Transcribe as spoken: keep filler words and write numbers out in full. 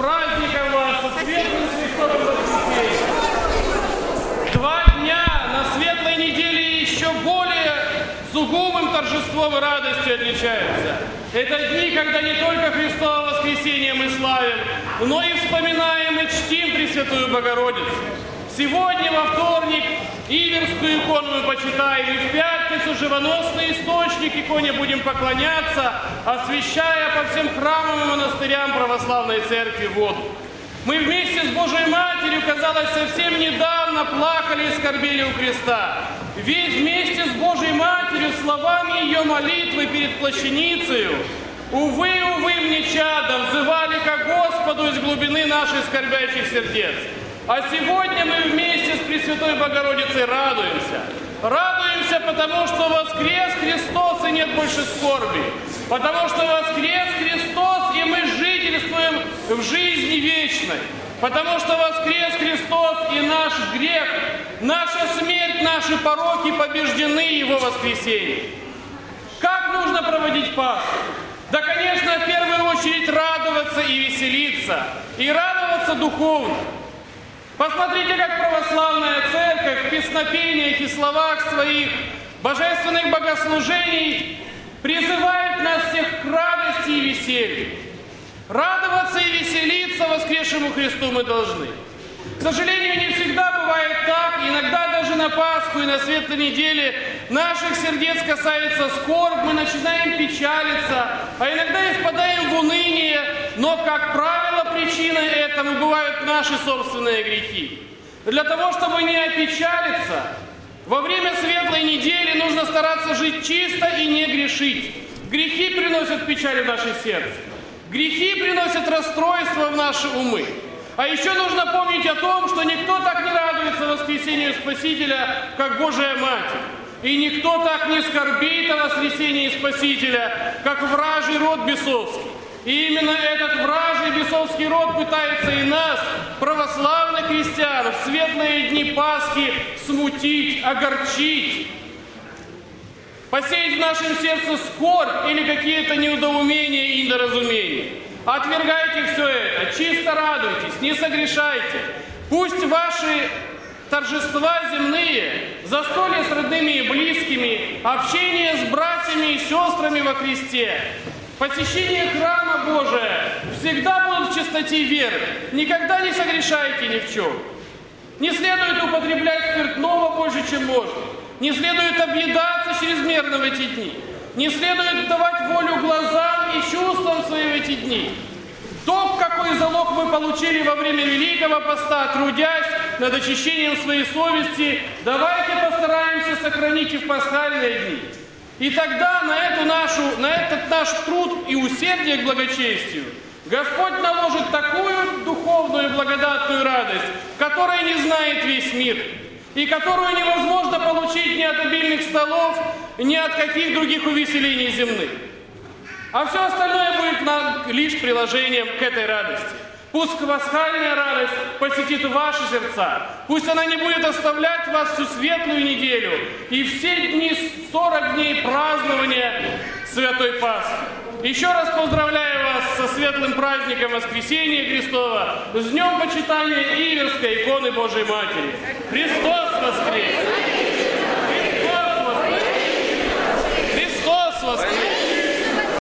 праздником вас, со светлым Христовым воскресением! Два дня на светлой неделе еще более сугубым торжеством и радостью отличаются. Это дни, когда не только Христово воскресение мы славим, но и вспоминаем и чтим Пресвятую Богородицу. Сегодня, во вторник, Иверскую икону мы почитаем, и в пятницу живоносный источник иконе будем поклоняться, освящая по всем храмам и монастырям православной церкви воду. Мы вместе с Божией Матерью, казалось, совсем недавно плакали и скорбели у креста. Ведь вместе с Божией Матерью, словами ее молитвы перед плащаницею, «Увы, увы, мне чадо», взывали ко Господу из глубины наших скорбящих сердец. А сегодня мы вместе с Пресвятой Богородицей радуемся. Радуемся, потому что воскрес Христос и нет больше скорби. Потому что воскрес Христос, и мы жительствуем в жизни вечной. Потому что воскрес Христос, и наш грех, наша смерть, наши пороки побеждены Его воскресением. Как нужно проводить Пасху? Да, конечно, в первую очередь радоваться и веселиться. И радоваться духовно. Посмотрите, как православная церковь в песнопениях и словах своих божественных богослужений призывает нас всех к радости и веселью. Радоваться и веселиться воскресшему Христу мы должны. К сожалению, не всегда бывает так, иногда даже на Пасху и на Светлой неделе наших сердец касается скорбь, мы начинаем печалиться, а иногда и впадаем в уныние, но, как правило, причиной этому бывают наши собственные грехи. Для того, чтобы не опечалиться, во время Светлой недели нужно стараться жить чисто и не грешить. Грехи приносят печаль в наше сердце. Грехи приносят расстройство в наши умы. А еще нужно помнить о том, что никто так не радуется воскресению Спасителя, как Божия Матерь. И никто так не скорбит о воскресении Спасителя, как вражий род бесовский. И именно этот вражий бесовский род пытается и нас, православных христиан, в светлые дни Пасхи смутить, огорчить, посеять в нашем сердце скорбь или какие-то недоумения и недоразумения. Отвергайте все это, чисто радуйтесь, не согрешайте. Пусть ваши торжества земные, застолья с родными и близкими, общение с братьями и сестрами во Христе, посещение храма Божия всегда будут в чистоте веры. Никогда не согрешайте ни в чем. Не следует употреблять спиртного больше, чем можно. Не следует объедаться чрезмерно в эти дни. Не следует давать волю глазам и чувствам своим в эти дни. То, какой залог мы получили во время Великого Поста, трудясь над очищением своей совести, давайте постараемся сохранить и в пасхальные дни. И тогда на, эту нашу, на этот наш труд и усердие к благочестию Господь наложит такую духовную и благодатную радость, которой не знает весь мир, и которую невозможно получить ни от обильных столов, ни от каких других увеселений земных. А все остальное будет нам лишь приложением к этой радости. Пусть пасхальная радость посетит ваши сердца. Пусть она не будет оставлять вас всю светлую неделю и все дни, сорок дней празднования Святой Пасхи. Еще раз поздравляю вас со светлым праздником Воскресения Христова, с днем почитания Иверской иконы Божией Матери. Христос воскрес!